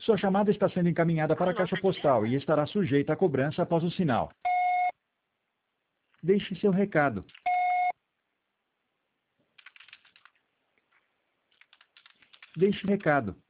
Sua chamada está sendo encaminhada para a caixa postal e estará sujeita à cobrança após o sinal. Deixe seu recado. Deixe recado.